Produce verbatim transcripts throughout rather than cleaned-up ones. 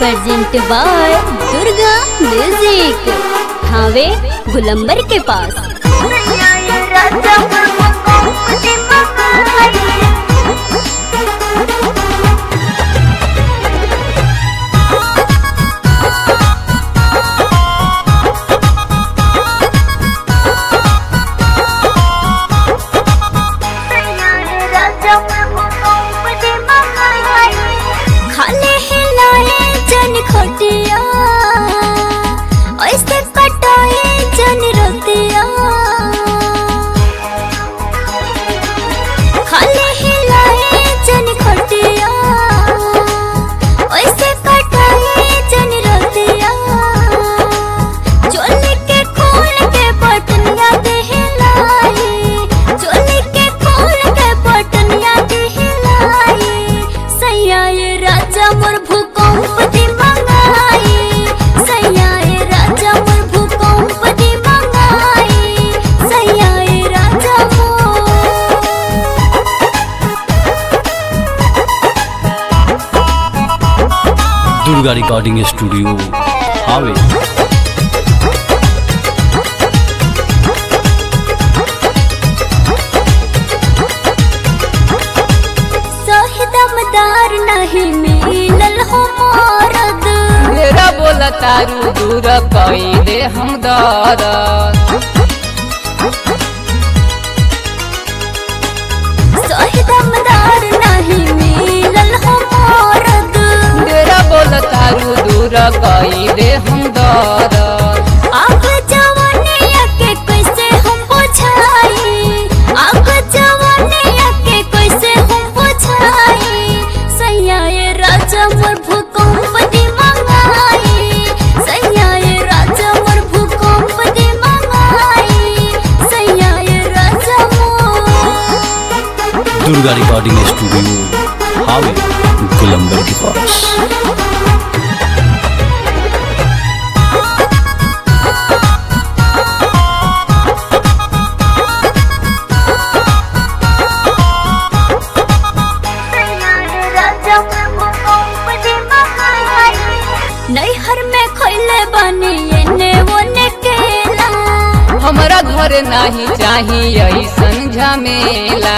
Present by Durga music, Thawe गुलंबर के पास। दुर्गा रिकॉर्डिंग स्टूडियो हावे। सही दमदार नहीं मिलल हो मरद, मेरा बोला तारू दूर कई दे हम दर्द। सही दमदार नहीं मिलल हो मरद, मेरा बोला तारू दूर कई दे हम दर्द। आग जवानिया के कैसे हम बुझाई, आग जवानिया के कैसे हम बुझाई। सैयाए राजा मोर भूकंप दी मंगाई, सैयाए राजा मोर भूकंप दी मंगाई, सैयाए राजा मोर। दुर्गा रिकॉर्डिंग स्टूडियो हावे गुलंबर के पास। नैहर में खैले बनी एने ओने केला, हमारा घर नहीं चाहिए ऐसन झमेला।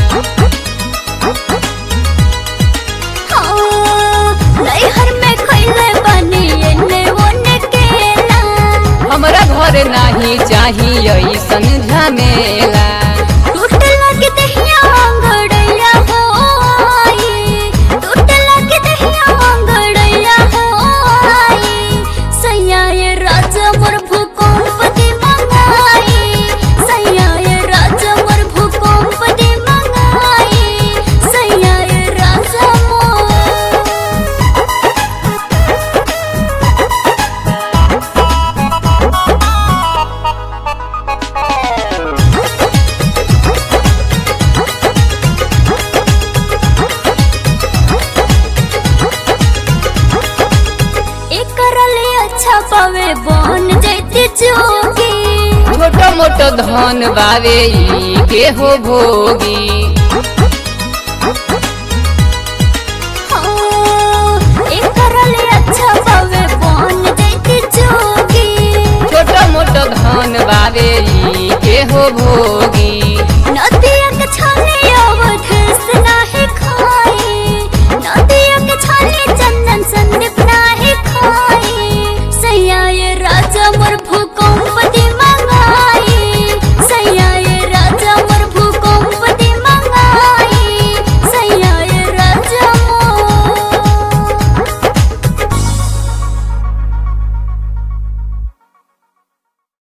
हाँ, नैहर में खैले बनी एने ओने केला, हमारा घर नहीं चाहिए ऐसन झमेला। टूट लगे दहिया अंगड़ैया हो आई, टूट लगे दहिया अंगड़ैया हो आई। सैयाए राजा मोर भूकंप दी मंगाई, सैयाए राजा मोर भूकंप दी मंगाई, सैयाए राजा मोर। अच्छा पावे बन जैती जोगी, छोटा मोटा धन बावे ई के हो भोगी। हाँ, अच्छा पावे बन जैती जोगी, छोटा मोटा धन बावे ई के हो भोगी।